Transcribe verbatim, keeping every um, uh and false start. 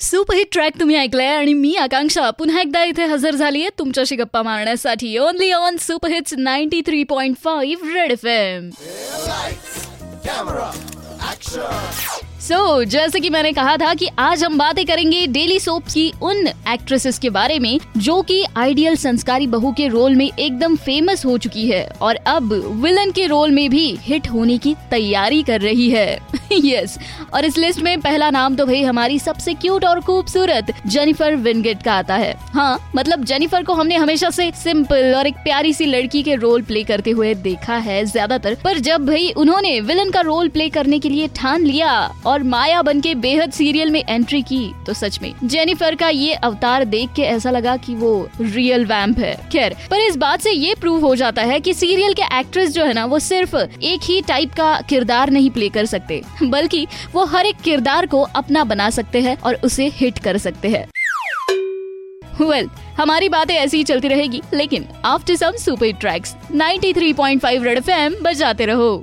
Super hit track तुम्ही ऐकलाय आणि मी आकांक्षा पुन्हा एकदा इथे हजर झालीये तुमच्याशी गप्पा मारण्यासाठी only on super hits ninety three point five red FM. So so, जैसे कि मैंने कहा था कि आज हम बातें करेंगे डेली सोप की उन एक्ट्रेसेस के बारे में जो कि आइडियल संस्कारी बहू के रोल में एकदम फेमस हो चुकी है और अब विलन के रोल में भी हिट होने की तैयारी कर रही है. Yes yes. और इस लिस्ट में पहला नाम तो भाई हमारी सबसे क्यूट और खूबसूरत जेनिफर विंगेट का आता है. हाँ, मतलब जेनिफर को हमने हमेशा से सिंपल और एक प्यारी सी लड़की के रोल प्ले करते हुए देखा है ज्यादातर, पर जब भाई उन्होंने विलन का रोल प्ले करने के लिए ठान लिया और माया बनके बेहद सीरियल में एंट्री की तो सच में जेनिफर का ये अवतार देख के ऐसा लगा कि वो रियल वैम्प है. खैर, पर इस बात से ये प्रूव हो जाता है कि सीरियल के एक्ट्रेस जो है ना वो सिर्फ एक ही टाइप का किरदार नहीं प्ले कर सकते, बल्कि वो हर एक किरदार को अपना बना सकते हैं और उसे हिट कर सकते हैं. वेल well, हमारी बातें ऐसी ही चलती रहेगी, लेकिन after some super hit tracks ninety three point five red FM बजाते रहो.